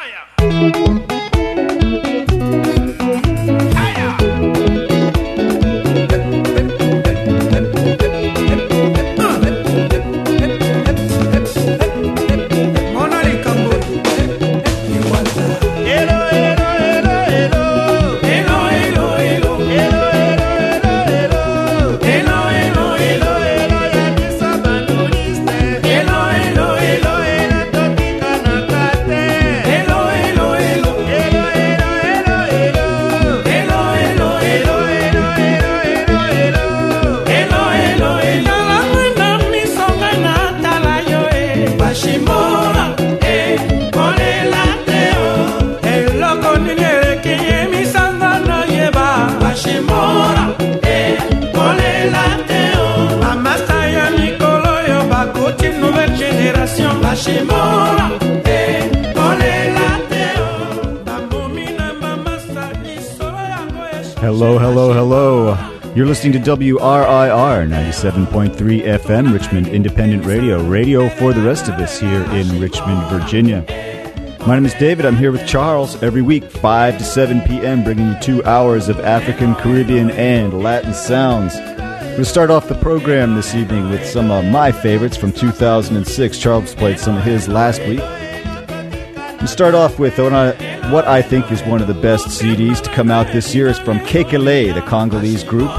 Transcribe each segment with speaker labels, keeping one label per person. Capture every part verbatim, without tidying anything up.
Speaker 1: Hello, hello, hello. You're listening to W R I R ninety-seven point three F M, Richmond Independent Radio, radio for the rest of us here in Richmond, Virginia. My name is David. I'm here with Charles every week, five to seven p.m., bringing you two hours of African, Caribbean, and Latin sounds. We'll start off the program this evening with some of my favorites from two thousand six. Charles played some of his last week. We'll start off with what I, what I think is one of the best C Ds to come out this year. It's from Kekele, the Congolese group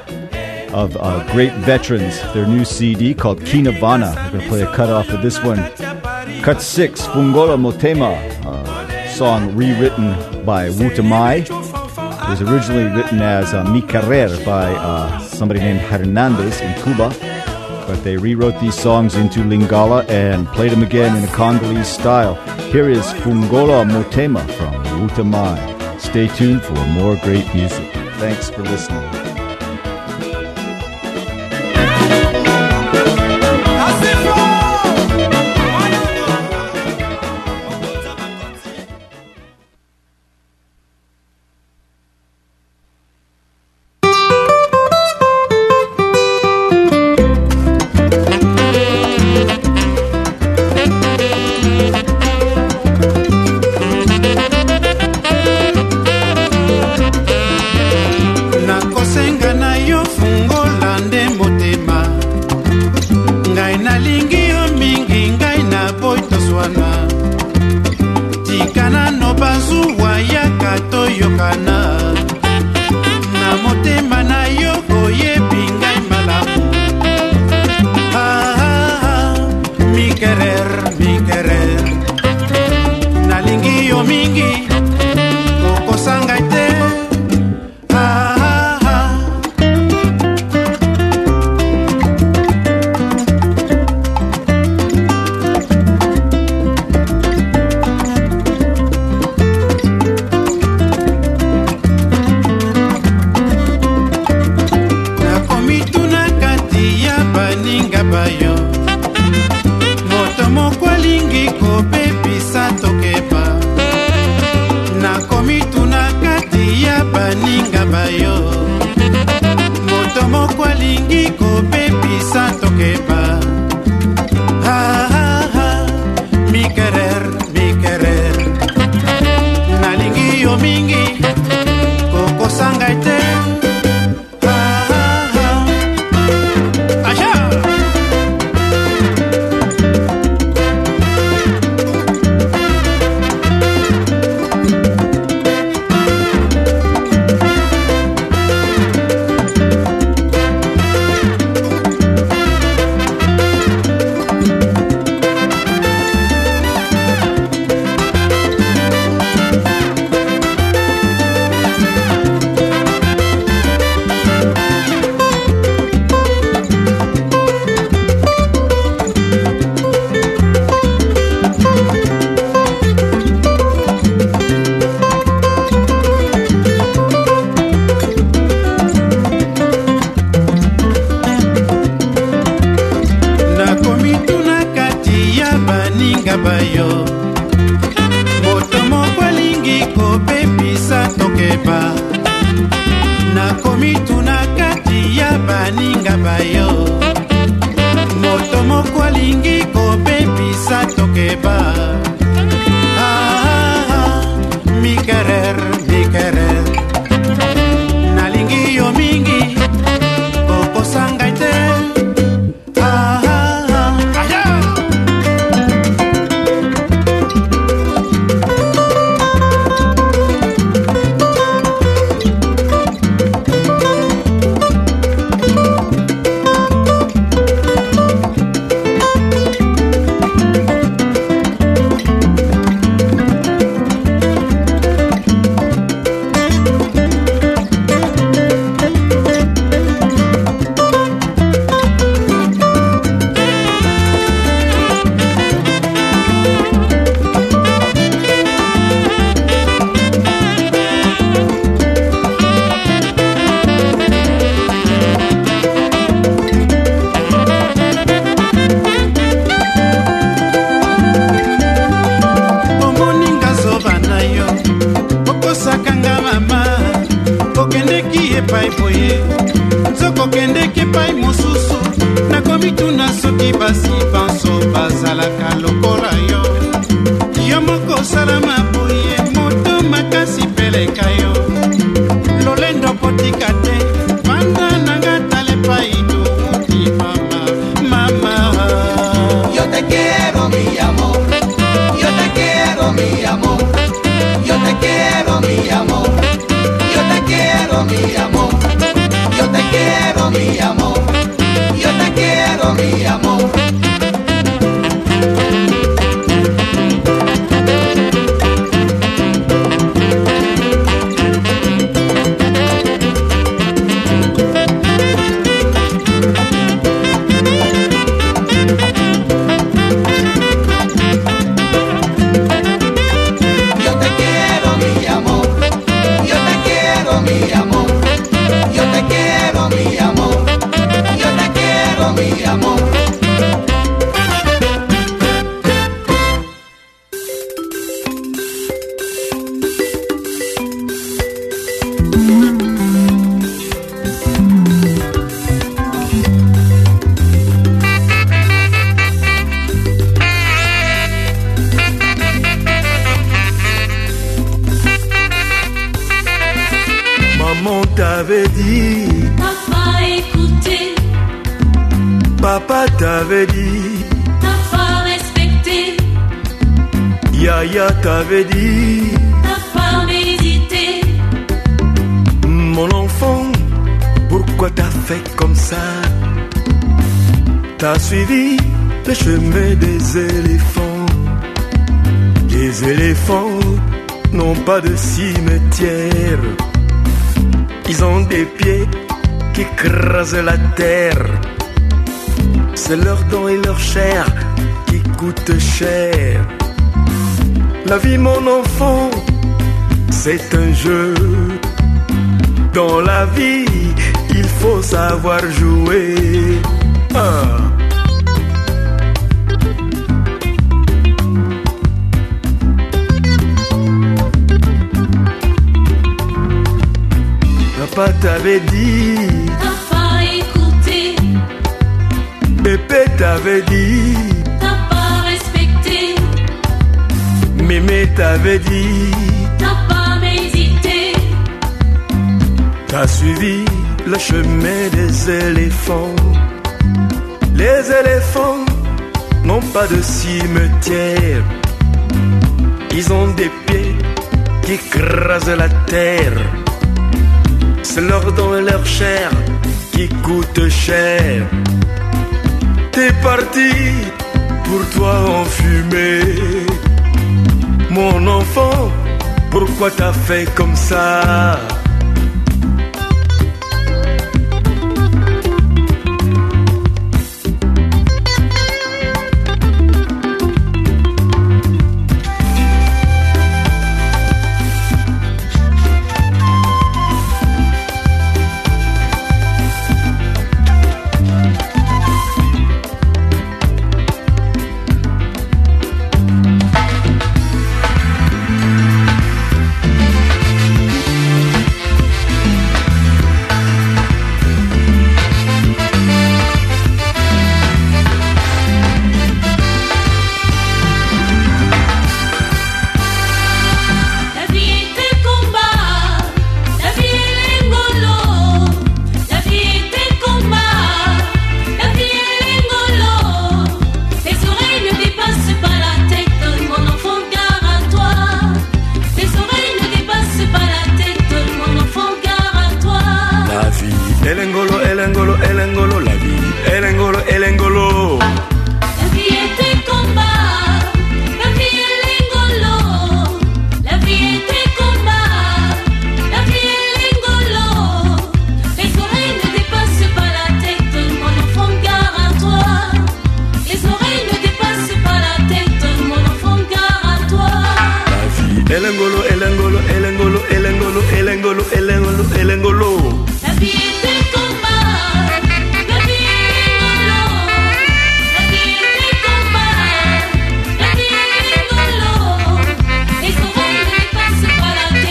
Speaker 1: of uh, great veterans. Their new C D called Kinavana. We're going to play a cut off of this one. Cut six, Fungola Motema, a song rewritten by Wutamai. It was originally written as uh, Mi Carrer by uh, somebody named Hernandez in Cuba, but they rewrote these songs into Lingala and played them again in a Congolese style. Here is Fungola Motema from Wutamai. Stay tuned for more great music. Thanks for listening.
Speaker 2: Moto moko alingi kopepisa tokeba. Ah, epai mosusu nakomituna soki basi banso bazalaka lokola yo yo moko osala maboye moto makasi peleka yo lolendo kotika te banda nanga tala epai duti mama mama
Speaker 3: yo te quiero mi amor yo te quiero mi amor yo te quiero mi amor yo te quiero mi amor yo te quiero mi amor yo te quiero mi amor
Speaker 4: t'avait dit,
Speaker 5: papa écouté,
Speaker 4: papa t'avait dit,
Speaker 5: t'as pas respecté,
Speaker 4: Yaya t'avait dit,
Speaker 5: t'as pas médité.
Speaker 4: Mon enfant, pourquoi t'as fait comme ça? T'as suivi le chemin des éléphants. Les éléphants n'ont pas de cimetière. Ils ont des pieds qui écrasent la terre. C'est leur dents et leur chair qui coûtent cher. La vie, mon enfant, c'est un jeu. Dans la vie, il faut savoir jouer. Ah. Papa t'avait dit,
Speaker 5: t'as pas écouté,
Speaker 4: Pépé t'avait dit,
Speaker 5: t'as pas respecté,
Speaker 4: Mémé t'avait dit,
Speaker 5: t'as pas médité.
Speaker 4: T'as suivi le chemin des éléphants. Les éléphants n'ont pas de cimetière. Ils ont des pieds qui écrasent la terre. C'est leurs dents et leur chair qui coûtent cher. T'es parti pour toi en fumée. Mon enfant, pourquoi t'as fait comme ça?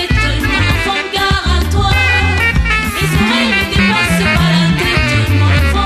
Speaker 5: Les oreilles ne dépassent pas la tête, mon enfant.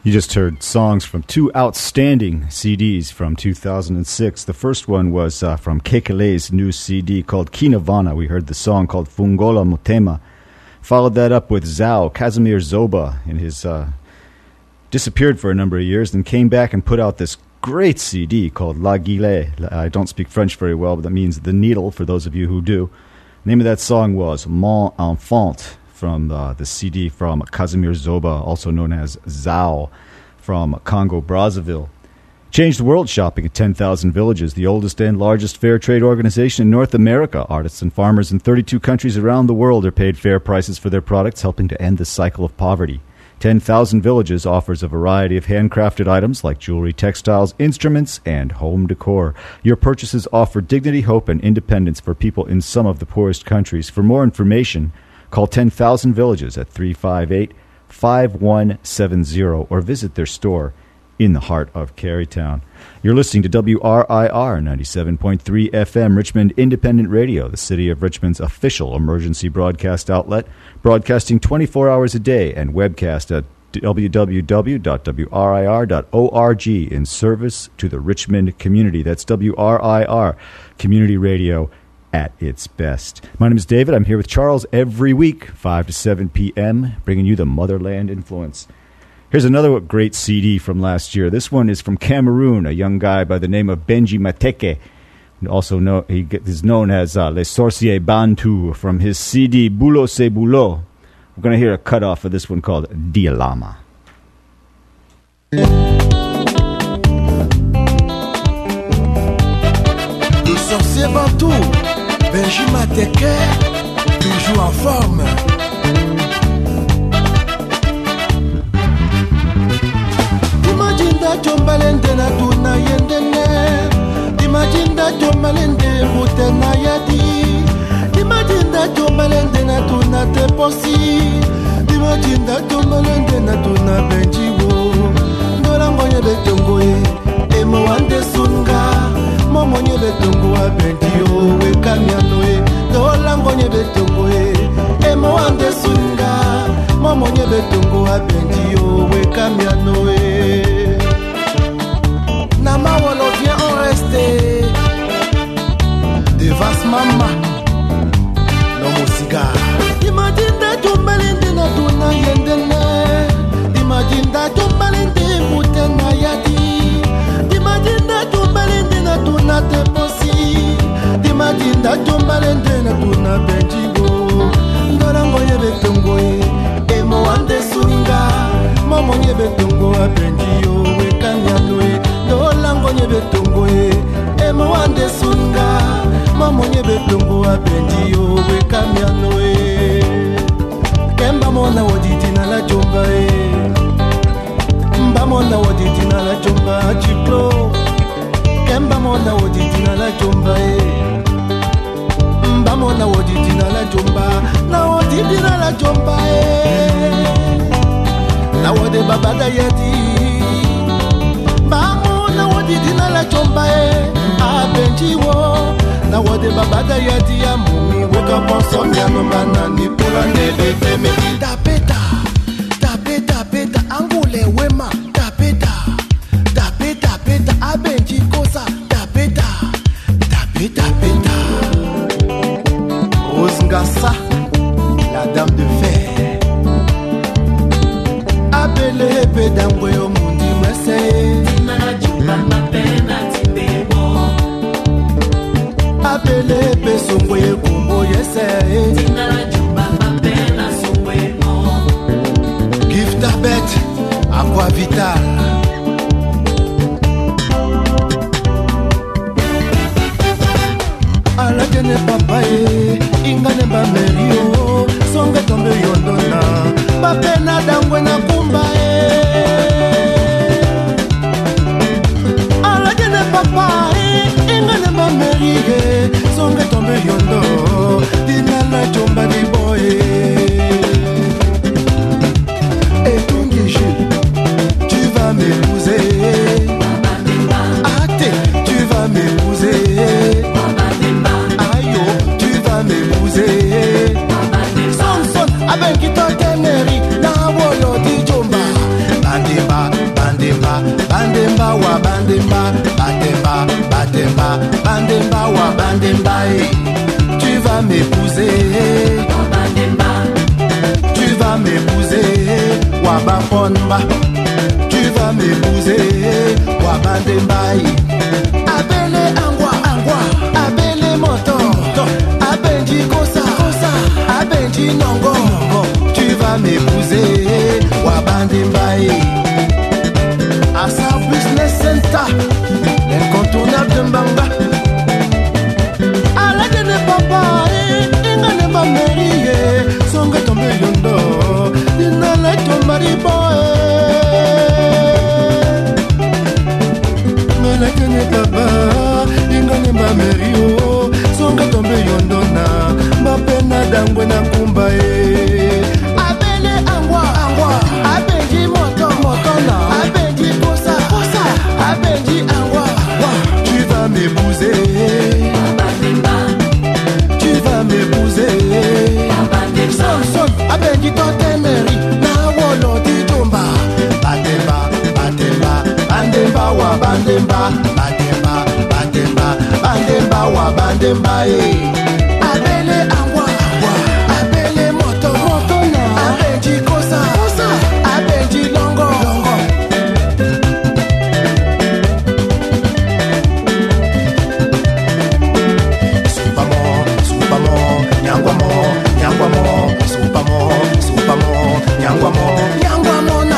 Speaker 1: You just heard songs from two outstanding C Ds from two thousand six. The first one was uh, from Kekele's new C D called Kinavana. We heard the song called Fungola Motema. Followed that up with Zao, Kazimir Zoba, in his uh, disappeared for a number of years, then came back and put out this great C D called La Guillet. I don't speak French very well, but that means the needle for those of you who do. The name of that song was Mon Enfant, from uh, the C D from Kazimir Zoba, also known as Zao, from Congo Brazzaville. Changed the world shopping at ten thousand Villages, the oldest and largest fair trade organization in North America. Artists and farmers in thirty-two countries around the world are paid fair prices for their products, helping to end the cycle of poverty. ten thousand Villages offers a variety of handcrafted items like jewelry, textiles, instruments, and home decor. Your purchases offer dignity, hope, and independence for people in some of the poorest countries. For more information, call ten thousand Villages at three five eight, five one seven zero or visit their store in the heart of Carytown. You're listening to W R I R ninety-seven point three F M, Richmond Independent Radio, the City of Richmond's official emergency broadcast outlet, broadcasting twenty-four hours a day and webcast at w w w dot w r i r dot org in service to the Richmond community. That's W R I R, community radio at its best. My name is David. I'm here with Charles every week, five to seven p.m., bringing you the motherland influence. Here's another great C D from last year. This one is from Cameroon, a young guy by the name of Benji Mateke. Also know, he is known as uh, Les Sorciers Bantu, from his C D Boulot C'est Boulot. We're going to hear a cut-off of this one called Dialama.
Speaker 6: Les Sorciers Bantu, Benji Mateke, toujours en forme. Imagine Jombalende na tuna yendene. Imagine Jombalende mutena yadi. Imagine Jombalende na tuna teposi. Imagine Jombalende na tuna benjiwo. Ndola ngoye betongoe emo wande sunga. Momo nye betongo wa benjiwo we kamyanoe. Ndola ngoye betongoe emo wande sunga. Momo nye betongo wa benjiwo we kamyanoe. Nama wolo vient en rester. Devas mama Nomo cigare. Imagine that Jombalende na tuna yendene. Imagine that Jombalende mutena yadi. Imagine that Jombalende na tuna teposi. Imagine that Jombalende na tuna benjigo. Ndolango ye betongo ye emo wande sunga. Momo ye betongo wa benjiyo we kanyanoe. Ndolango ye betongo ye emo wande sunga. Momo ye betongo wa benjiyo we kanyanoe. Kemba mona woditi na la jomba e. Mba mona woditi na la jomba chiplo. Kemba mona woditi na la jomba e. Mba mona woditi na la jomba. Na woditi na la jomba e. Na wode babada yeti. Mba mona woditi na la jomba e. A benjiwo. Na wode babada yeti ya mumi. Weka ponsom ya nomana ni pula nebe teme. Tapeta, tapeta, tapeta, angule wema. Tapeta, tapeta, tapeta, abenji kosa. Tapeta, tapeta, tapeta. Rose Ngassa, la dame de fer. Abele pedangwe o mundi mwese.
Speaker 5: Timana jumba mapena timbebo.
Speaker 6: Abele pe songwe kumbo yese.
Speaker 5: Timana jumba mapena songwemo.
Speaker 6: Gift a bet, aqua vital. Ala kene papa e, inga nemba merio. Songe tombe yondona, papena dangwe na kumba e. Ala kene papa e, inga nemba merie. Songe tombe yondo, dina la jomba di boy. Et ton guichet, tu vas m'épouser. Ate, tu vas m'épouser. Ayo, Bandemba wa bandemba, bandemba, bandemba, bandemba wa bandemba. Tu vas m'épouser, tu vas m'épouser, wa baponba. Tu vas m'épouser, wa bandemba. Abele angwa angwa, abele moto, abenji kosa kosa, abenji nongo. Tu vas m'épouser, wa bandemba. Asa Business Center, l'incontournable de Mbanga. Ala de ne papa, inga ne ma merie, songa tombe yondo, ina la tombari boy. Mala de ne papa, inga ne ma merie, songa tombe yondo na, ma pena dangwe na kumba e. Abele angwa angwa, abenji moto moto na, abenji kosa kosa, abenji angwa. Tu vas m'épouser, tu vas m'épouser. Son son, abenji tote meri, na wolo di tomba. Bandemba, bandemba, bandemba wa bandemba, bandemba, bandemba, bandemba wa bandemba e. Abele angwa angwa, abele moto moto na, abenji kosa kosa, abenji longo longo. Supamo, supamo, nyangwamo, nyangwamo, supamo, supamo, nyangwamo, nyangwamo na.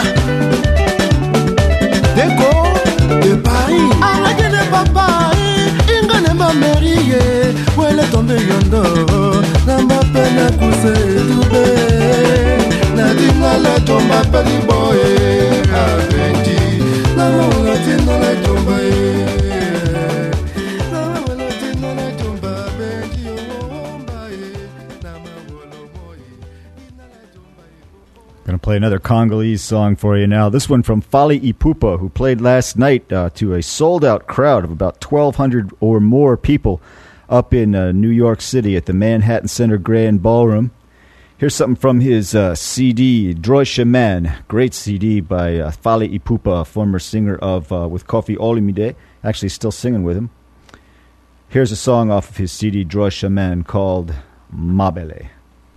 Speaker 6: Deko de Paris, arrêtez de papa, inga ne ma merie, wele tombe yondo, na ma pena kuse dube, na dinga la tomba peli boy, abendi, na ma wala tinga la tomba e, na ma wala tinga la tomba abendi omba e, na ma wala boy, na la tomba e.
Speaker 1: Gonna play another Congolese song for you now. This one from Fally Ipupa, who played last night uh, to a sold-out crowd of about twelve hundred or more people up in uh, New York City at the Manhattan Center Grand Ballroom. Here's something from his uh, C D, Droit Chemin. Great C D by uh, Fally Ipupa, former singer of uh, with Koffi Olomide, actually still singing with him. Here's a song off of his C D, Droit Chemin, called Mabele.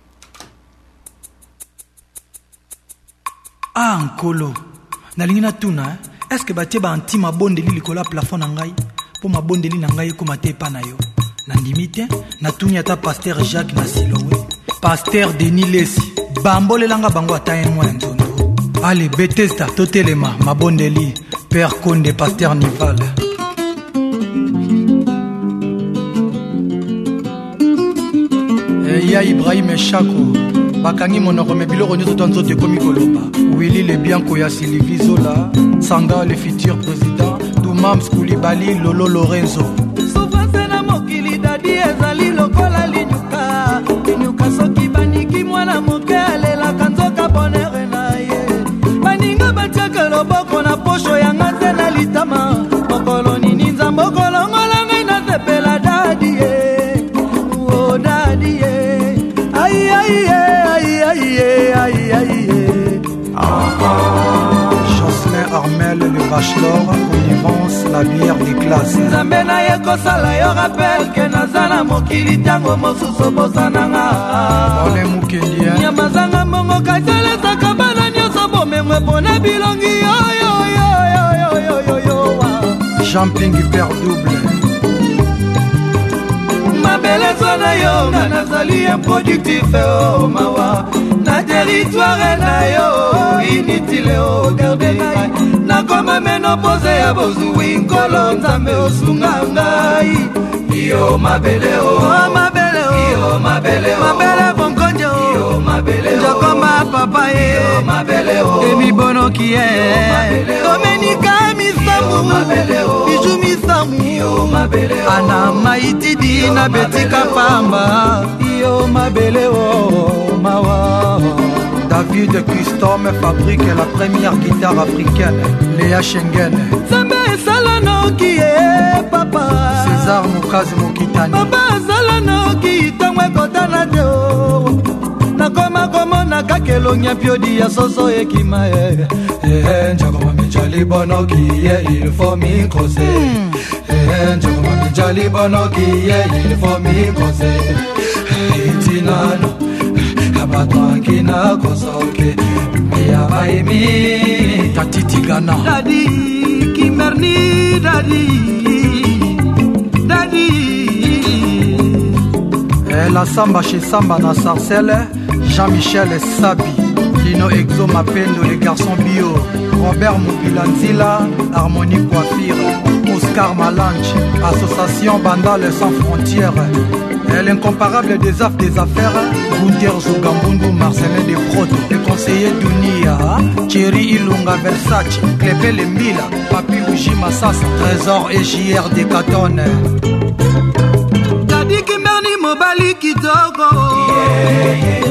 Speaker 7: Ah, nkolo nalingi natuna eh? Eske batie banti mabondeli likola plafond na ngai po mabondeli na ngai ekoma te epa na yo nandimi te natuni ata Pasteur Jacques na Siloé, Pasteur Denis Lesi bambolelanga bango ata ye mwa ya nzondo. Ale Bethesda totelema mabondeli Père Konde Pasteur Nival. Eya Ibrahim Chako bakangi monoko me biloko nyonso to nzoto ekomi koloba. Willy le Bianco ya Sylvie Zola, Sanga le futur président, Doumam Skoulibaly, Lolo Lorenzo.
Speaker 8: Souffrance na mokili dadi ezali lokola linyuka, linyuka soki baniki mwana moke alelaka nzoka bonere na ye. Baninga batiaka loboko na posho ya nganze na litama, mokolo nini nzambo kolongola ngai na sepela dadi ye. Oh dadi ye, aïe aïe aïe aïe aïe aïe.
Speaker 7: Jocelyn Armel, le bachelor, connivence, la bière des classes.
Speaker 8: Nzambe na ye kosala yo rappel ke nazala mokili tango mosusu bosananga.
Speaker 7: Ole Mukendien
Speaker 8: nyama zanga mongo kazelesaka bana nyonso bomemwe mpona bilongi yo yo yo yo yo yo yo yo.
Speaker 7: Jumping hyper double.
Speaker 8: Mabele zona yo nga nazali improductif oh mawa. Na territoire na yo inutile o garde ngai. Na koma menopause ya bozui nkolo nzambe osunga ngai. Yo mabele o mabele o yo mabele o mabele bonkonjo yo mabele o jokoma papa ye yo mabele o emi bono kie Domenica misamu mabele o biju misamu yo mabele o ana maitidi na betika pamba yo mabele o mawa.
Speaker 7: David Custom fabrique la première guitare africaine, Léa Schengen.
Speaker 8: Zambe salano kie papa
Speaker 7: César Mukazi Mokitani.
Speaker 8: Papa salano ki tangwe kotana de o. Na koma komona kakelonya piodi ya soso ekima eh eh njagoma mijali bono kiye il faut mi cause eh njagoma mijali bono kiye il faut mi cause itinano abatwa kina kosoke ya baimi tatitigana dadi kimerni dadi dadi eh, la samba chez Samba na Sarcelle Jean-Michel Sabi Lino Exo Mapendo les garçons bio Robert Mobilanzila Harmonie Coiffure Oscar Malanche Association Bandale sans frontières et l'incomparable des affres des affaires Gunther Zogambundu Marcelin de Proto le conseiller Dunia Thierry Ilunga Versace Clépé Lembila Papi Uji Massasa Trésor et J R Decatone Dadi Kimerni Mobali Kitoko yeah, yeah.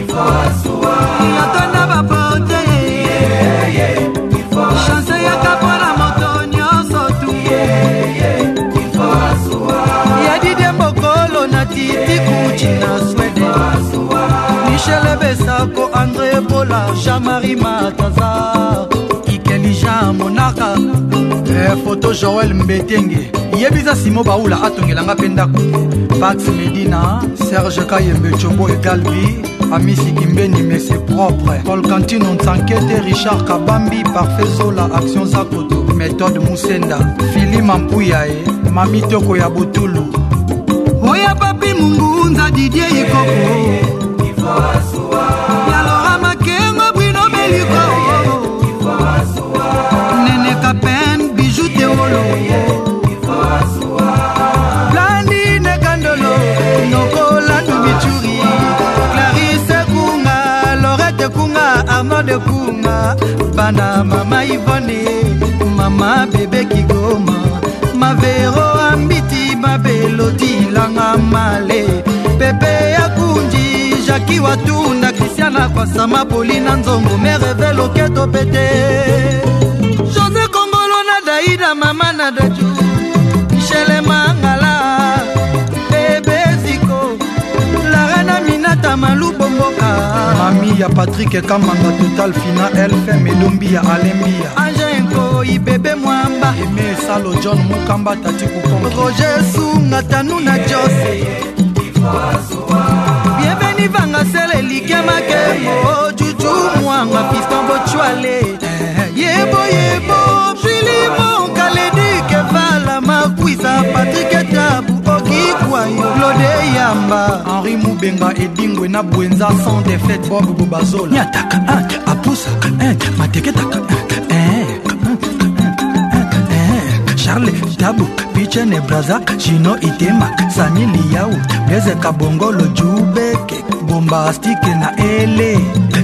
Speaker 8: Yatona bapote yeah, yeah. Chance ya kapona moto nyonso tu yeah, yeah. Yadide Mokolo na Titi Kuchi na Swede Michel Besako André Bola Jean-Marie Mataza Ikeli Jean Monaka eh, Photo Joël Mbetenge Yebiza Simo Baoula Atongelanga Pendako Pax Medina Serge Kayembe Chombo et Galbi Amisi Kimbeni mais c'est propre Paul Cantino Nsankete Richard Kabambi Parfait Zola Action Zakoto Méthode Moussenda Philippe Mampouyae Mami Toko ya Butulu Oya Papi Mungunza Didier Yikoko Ifo Asua Yalora Makengo Bruno Beliko Ifo Asua Nene Kapen Bijou Teolo Ifo Asua Blandi Nekandolo Noko Landu Bichuri Clarisse Kunga Lorette Kunga Arnaud de Kunga Bana Mama Yvonne Mama Bébé Kigoma Mavero ambiti mabeloti langa male Pepe ya kunji Jackie Watunda Christiana kwa sama Paulina Nzongo Merevelo keto pete José Kongolo na Daida Mama na Daju Michele Mangala Bebe Ziko Larena Minata Malou Bomboka Mami ya Patrick Kamanga Total Fina Elfe Medombi ya Alembia Anjenko Ibebe Mwamba Eme Salo John Mukamba Tati Kukombo Roger Sunga Tanuna Jose Bienvenue Vanga Sele Like Makemo Juju Mwanga Piston Bochwale Yebo Yebo Filimo Kaledi Kevala Makwisa Patrick Tabu Claude Yamba Henri Moubenga Edingwe na Bwenza sans défaite Bob Bobazola Nyataka Apusa Mateketaka Charles Tabu Pichene Braza Chino Itema Sani Liao Blaise Kabongolo Jubeke Bombastique na Ele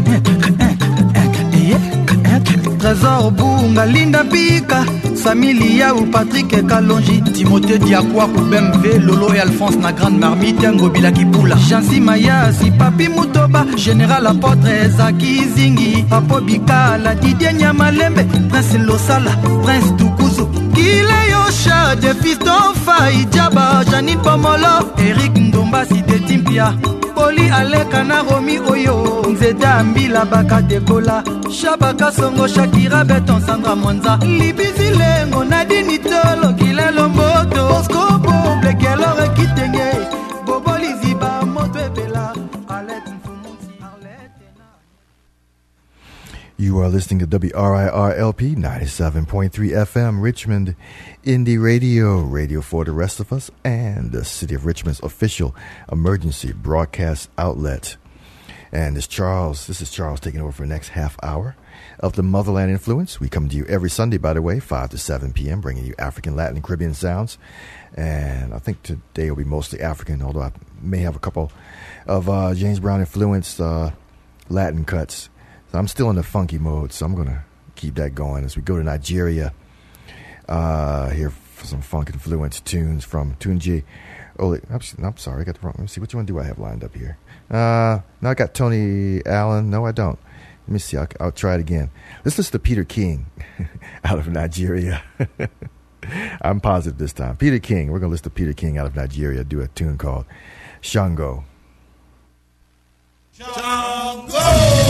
Speaker 8: Trésor Bunga Linda Bika Samilia ou Patrick Kalonji Timothée Diakwa Koubemve Lolo et Alphonse na Grande Marmite Ngobila Kipula Jansi Maya Si Papi Mutoba Général Apotre Zaki Zingi Apo Bikala Didier Nyamalembe Prince Losala Prince Tukuzu Kila Yosha De Fiston Faye Djaba Janine Pomolo Eric Ndomba Site Timpia Poli Aleka na Romi Oyo Nzeta Mbila Baka Dekola Shabaka Songo Shakira Beton Sandra Mwanza Libizi Lengo Nadine Tolo Kilelo Moto Bosco Boble Kelore Kitenge Bobo Liziba Moto Ebela Arlette Mfumuzi Arlette.
Speaker 9: You are listening to W R I R L P ninety-seven point three F M Richmond Indie Radio, radio for the rest of us, and the City of Richmond's official emergency broadcast outlet. And this Charles, this is Charles taking over for the next half hour of the Motherland Influence. We come to you every Sunday, by the way, five to seven p.m., bringing you African, Latin, and Caribbean sounds. And I think today will be mostly African, although I may have a couple of uh, James Brown influenced uh, Latin cuts. So I'm still in the funky mode, so I'm going to keep that going as we go to Nigeria. Uh, here for some funk influenced tunes from Tunji. Oh, I'm, I'm sorry, I got the wrong. Let me see, which one do I have lined up here? Uh, no, I got Tony Allen. No, I don't. Let me see. I'll, I'll try it again. Let's listen to Peter King out of Nigeria. I'm positive this time. Peter King. We're going to listen to Peter King out of Nigeria do a tune called Shango.
Speaker 10: Shango!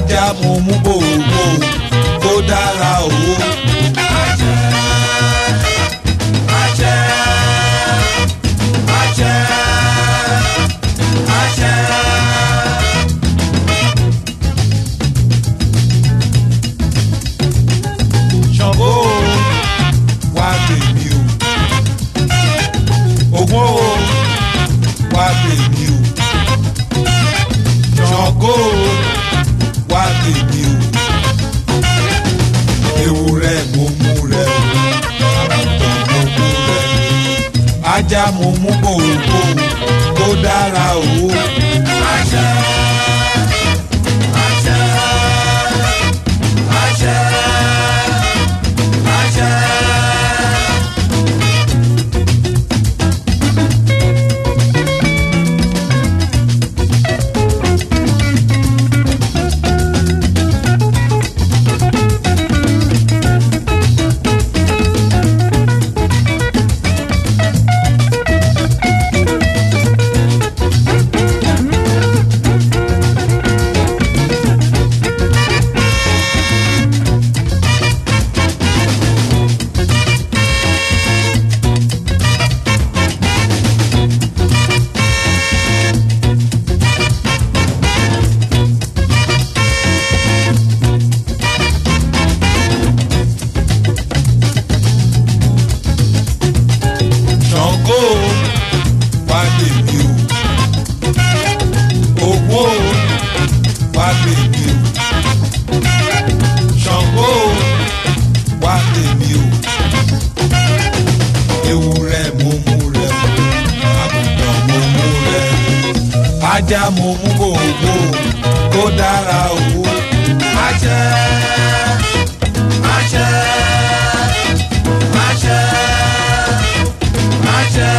Speaker 10: ajá mo mú bòbò kó dára owó. Àjẹ́ àjẹ́ àjẹ́ àjẹ́. Ṣàngó wá bèbí o, Ògún o wá bèbí o, Ṣàngó wá bèbí o, ewúrẹ́ mo mú rẹ o, àgùntàn mo mú rẹ, ajá mo mú bòbò kó dára o. Àṣẹ àṣẹ àṣẹ àṣẹ. Ajá mo mú bòbò kó dára owó. Àṣẹ àṣẹ àṣẹ àṣẹ.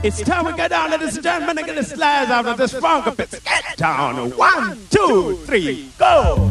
Speaker 11: It's time we get down, ladies and gentlemen, and get the slides out of this funk pits. Get down. One, two, three, go.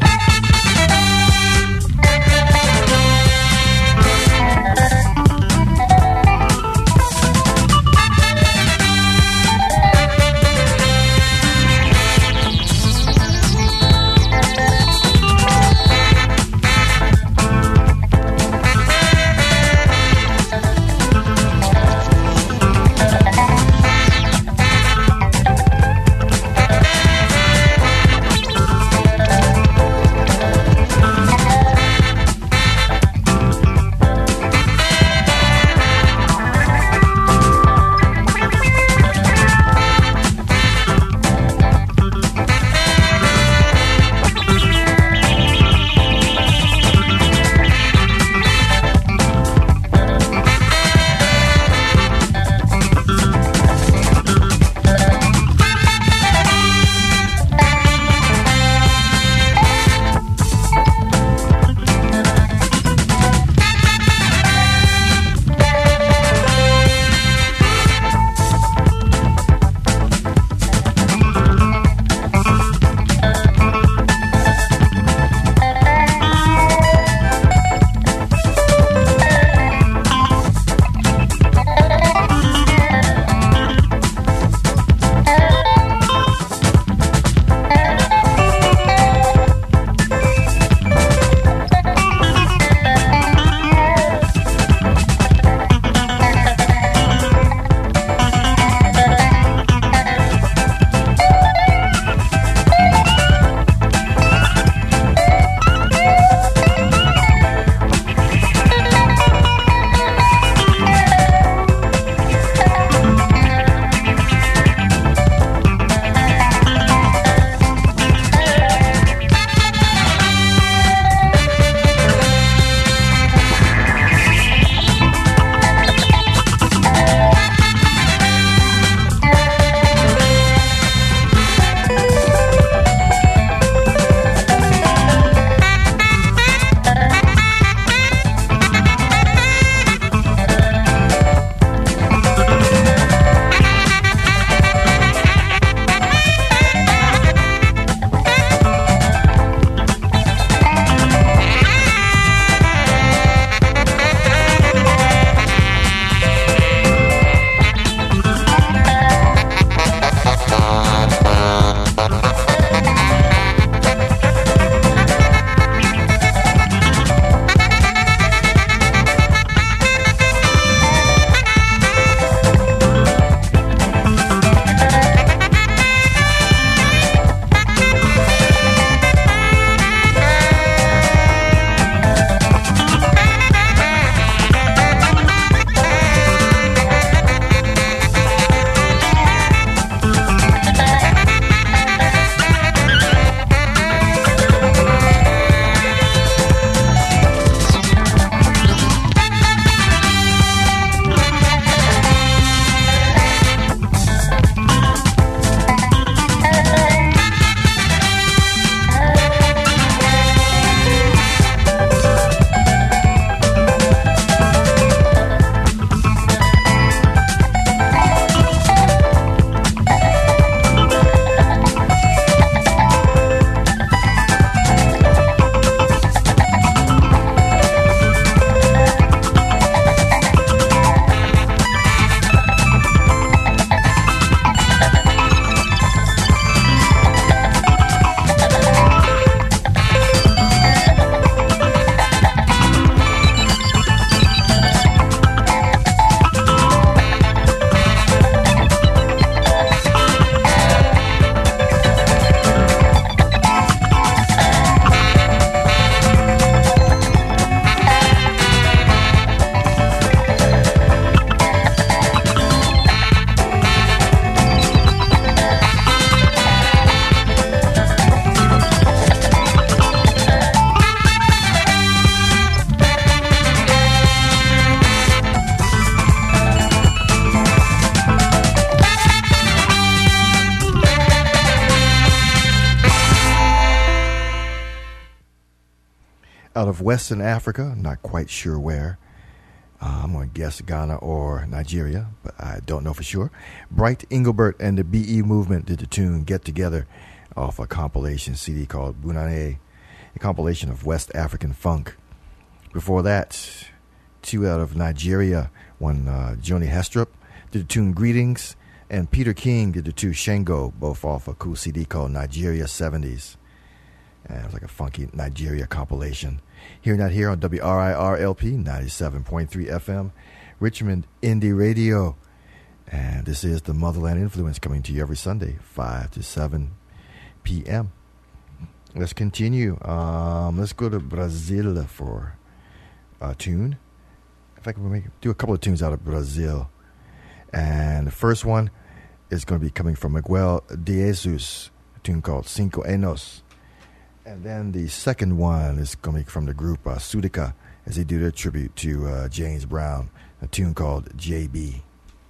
Speaker 9: out of Western Africa, not quite sure where. Uh, I'm going to guess Ghana or Nigeria, but I don't know for sure. Bright Engelbert and the B E Movement did the tune Get Together off a compilation C D called Bunane, a compilation of West African funk. Before that, two out of Nigeria, one uh, Joni Hestrup did the tune Greetings, and Peter King did the two Shango, both off a cool C D called Nigeria seventies. And it was like a funky Nigeria compilation. Hearing that here on W R I R L P ninety-seven point three F M, Richmond Indie Radio. And this is the Motherland Influence coming to you every Sunday, five to seven p.m. Let's continue. Um, let's go to Brazil for a tune. In fact, we'll make, do a couple of tunes out of Brazil. And the first one is going to be coming from Miguel de Jesus, a tune called Cinco Anos. And then the second one is coming from the group uh, Sudica, as they do their tribute to uh, James Brown, a tune called J B.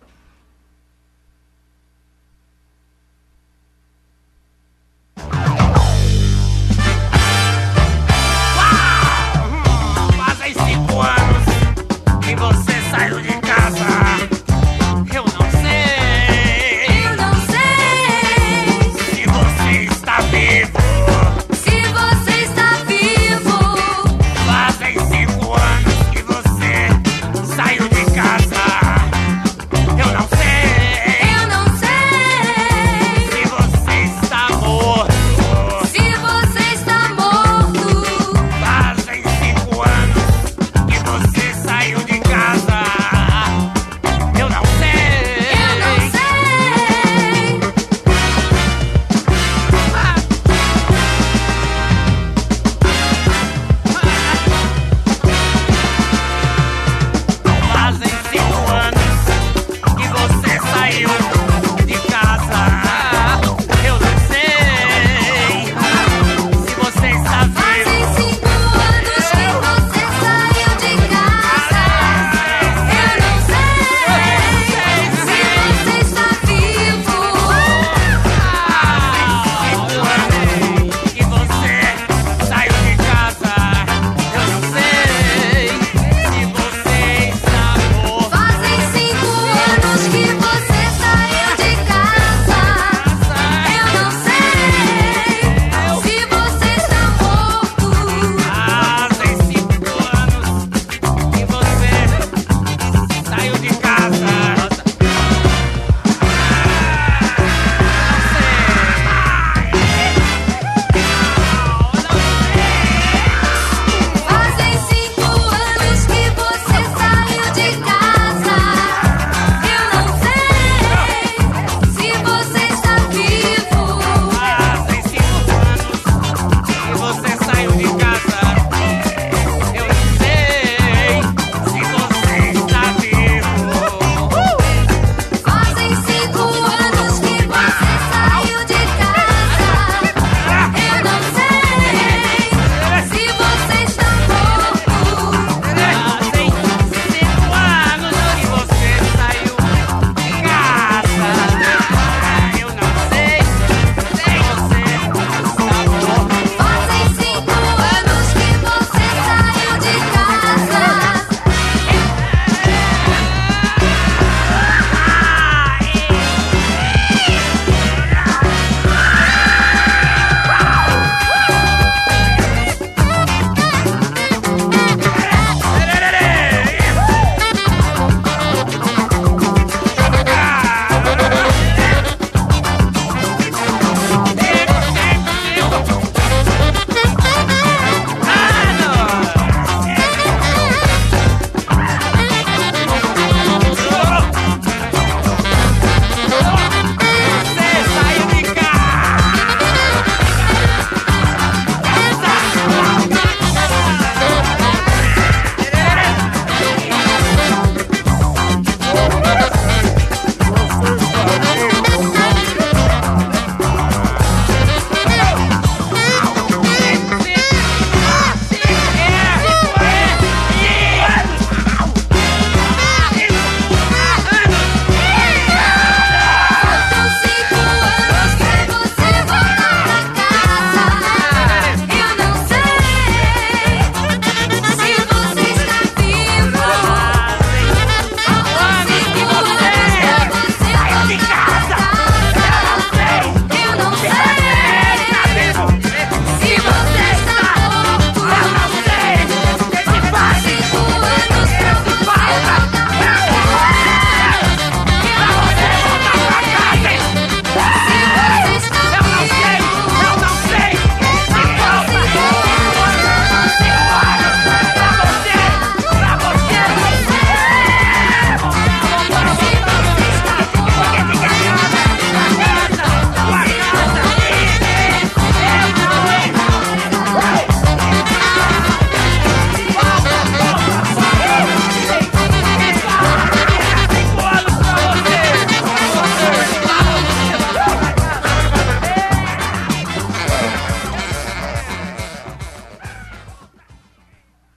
Speaker 12: Fazem cinco anos que você saiu de casa. Eu não sei. Eu não sei se você está vivo. Se você está vivo. Fazem cinco anos que você saiu de casa.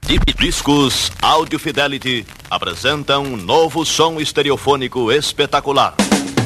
Speaker 13: Discos Audio Fidelity apresenta um novo som estereofônico espetacular.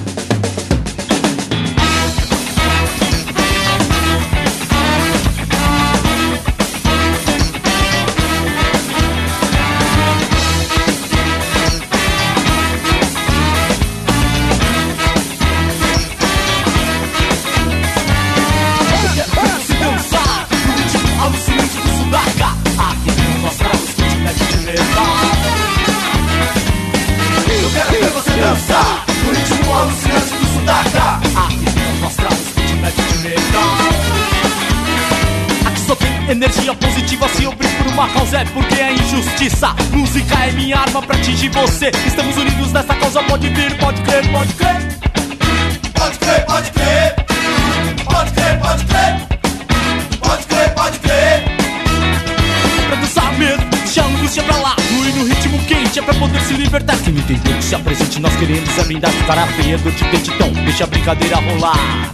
Speaker 14: Energia positiva, se eu brigo por uma causa é porque é injustiça. Música é minha arma pra atingir você. Estamos unidos nessa causa, pode vir, pode crer, pode crer.
Speaker 15: Pode crer, pode crer. Pode crer, pode crer. Pode crer, pode crer.
Speaker 14: Pra dançar mesmo, deixa a angústia pra lá. Fluir no ritmo quente, é pra poder se libertar. Quem não entendeu que se apresente, nós queremos é brindar. Cara feia, dor de dente, então deixa a brincadeira rolar.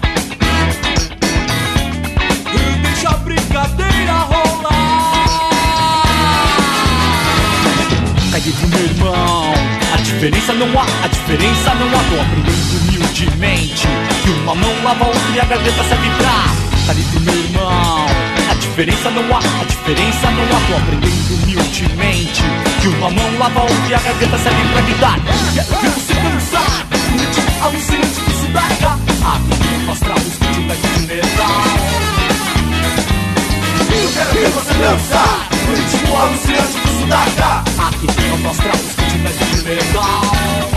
Speaker 14: Deixa a brincadeira rolar. Cai dentro, meu irmão. A diferença não há, a diferença não há. Tô aprendendo humildemente que uma mão lava a outra e a garganta serve pra. Cai dentro, meu irmão. A diferença não há, a diferença não há. Tô aprendendo humildemente que uma mão lava a outra e a garganta serve pra gritar. Quero ver você dançar no ritmo alucinante do Sudaca. Aqui mostrar os ritmos de metal.
Speaker 15: Eu quero ver você dançar no ritmo alucinante do Sudaca.
Speaker 14: Aqui eu mostrar os ritmos de metal.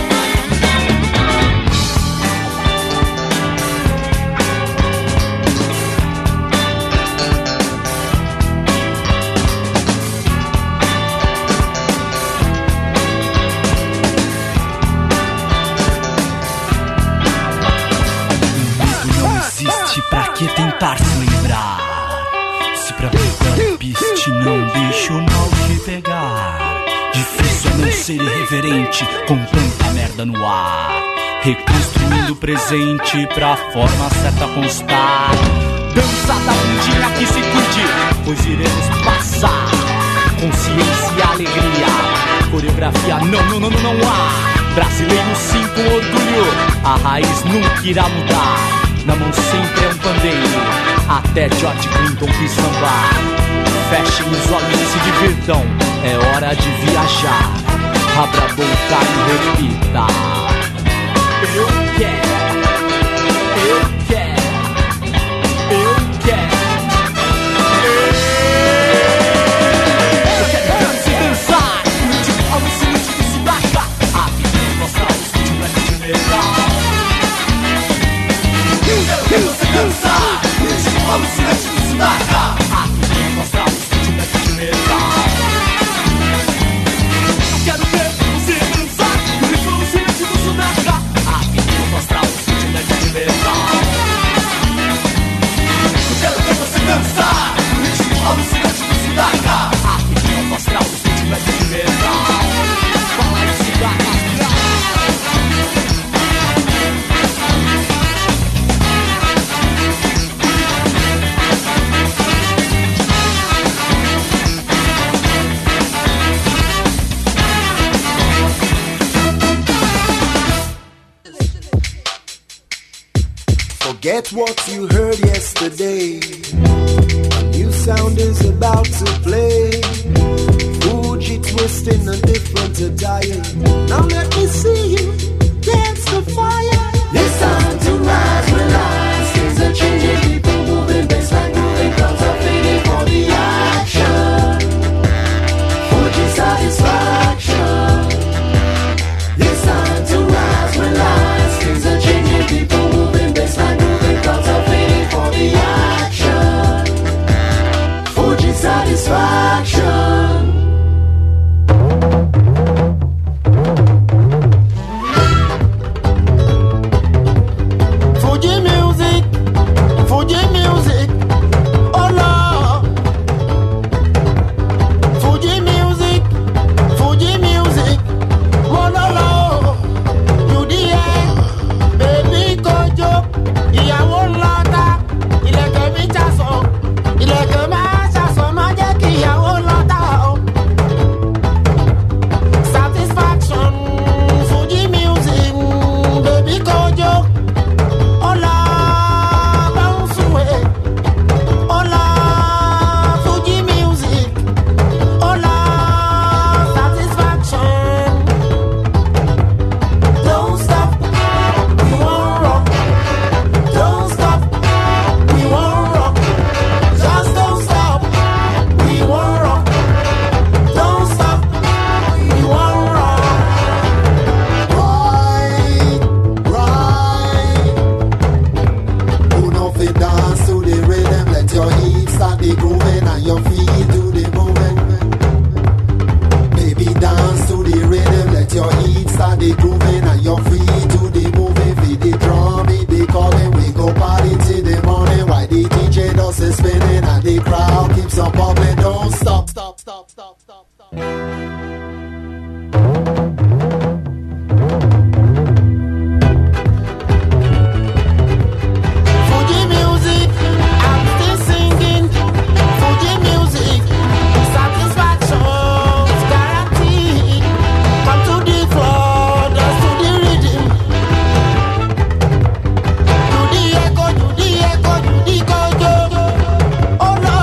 Speaker 14: O medo não existe, pra que tentar se lembrar? Se pra pegar piste não deixa o mal te pegar. Difícil é não ser irreverente com tanta merda no ar. Reconstruindo o presente pra forma certa constar. Dança da bundinha que se cuide, pois iremos passar. Consciência e alegria, coreografia não, não, não, não, não há. Brasileiro sim com orgulho, a raiz nunca irá mudar. Na mão sempre é um pandeiro, até George Clinton quis sambar. Fechem os olhos e se divirtam, é hora de viajar. Abra a boca e repita: eu quero, eu quero, eu quero. Eu quero ver você dançar no ritmo alucinante do Sudaca. Aqui mostrar os ritmos de metal.
Speaker 15: Eu quero ver você dançar no ritmo alucinante do Sudaca.
Speaker 14: Aqui mostrar os ritmos de metal. Eu quero ver você dançar no ritmo alucinante do Sudaca. Aqui mostrar os ritmos de metal.
Speaker 15: Eu quero ver você dançar no ritmo alucinante do Sudaca.
Speaker 14: Aqui mostrar os ritmos de metal. Fala aí, Sudaca.
Speaker 16: Forget what you heard yesterday. A new sound is about to play. Fuji twisting a different attire. Now let me see you dance the fire.
Speaker 17: It's time to rise, realize things are changing. People moving, baseline moving, crowds are fading for the action. Fuji satisfaction. It's time to rise, realize things are changing. People moving, baseline moving, crowds are fading for the action. Fuji satisfaction.
Speaker 6: stop, stop, stop, stop. Fuji music, I'm still singing. Fuji music, satisfaction's guaranteed. Come to the floor, dance to the rhythm. Do the echo, do the echo, do the go-go. Oh no.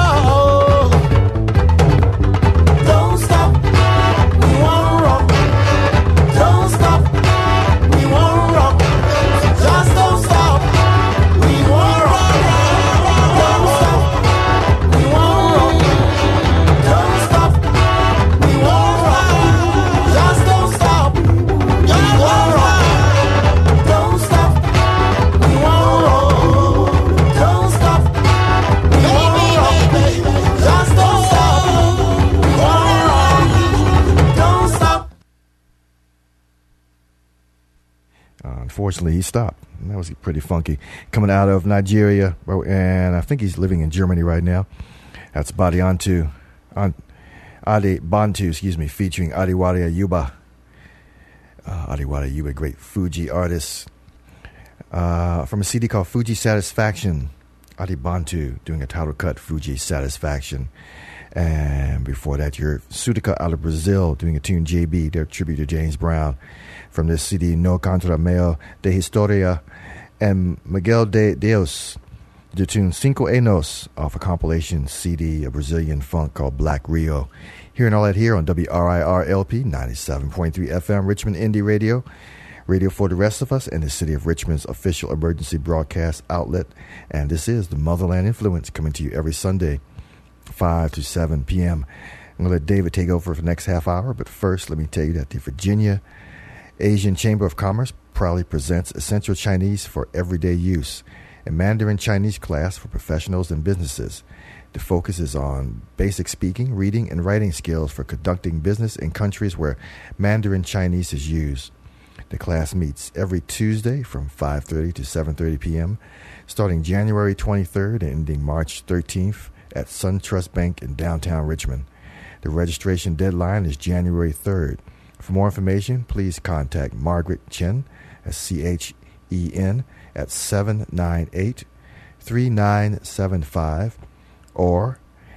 Speaker 6: Don't stop, we won't rock. Don't stop, we won't rock. Just don't stop, we won't rock. Don't stop, we won't rock. Don't stop, we won't rock. Just don't stop, we won't rock. Don't stop, we won't rock. Don't stop, we won't rock, baby. Just don't stop, we won't rock. Don't stop.
Speaker 9: Uh, unfortunately, he stopped. That was pretty funky. Coming out of Nigeria, and I think he's living in Germany right now. That's Badiantu, An- Adi Bantu, excuse me, featuring Adiwale Ayuba. Uh, Adiwale Ayuba, great Fuji artist. Uh, from a C D called Fuji Satisfaction. Adi Bantu doing a title cut, Fuji Satisfaction. And before that, you're Sudica out of Brazil doing a tune, J B, their tribute to James Brown. From this C D, No Contrameo de Historia, and Miguel de Deus, the tune Cinco Anos off a compilation C D, a Brazilian funk called Black Rio. Hearing all that here on W R I R L P ninety-seven point three F M, Richmond Indie Radio, radio for the rest of us, and the City of Richmond's official emergency broadcast outlet. And this is the Motherland Influence, coming to you every Sunday, five to seven p.m. I'm going to let David take over for the next half hour, but first let me tell you that the Virginia Asian Chamber of Commerce proudly presents Essential Chinese for Everyday Use, a Mandarin Chinese class for professionals and businesses. The focus is on basic speaking, reading, and writing skills for conducting business in countries where Mandarin Chinese is used. The class meets every Tuesday from five thirty to seven thirty p.m., starting January twenty-third and ending March thirteenth at SunTrust Bank in downtown Richmond. The registration deadline is January third. For more information, please contact Margaret Chen, that's C H E N, at seven nine eight, three nine seven five or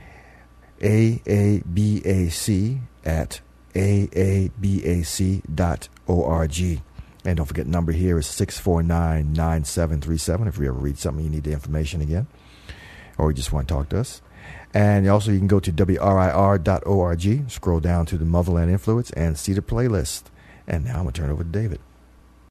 Speaker 9: A A B A C at A A B A C dot org. And don't forget, number here is six four nine, nine seven three seven if you ever read something you need the information again, or you just want to talk to us. And also you can go to W R I R dot org, scroll down to the Motherland Influence, and see the playlist. And now I'm going to turn it over to David.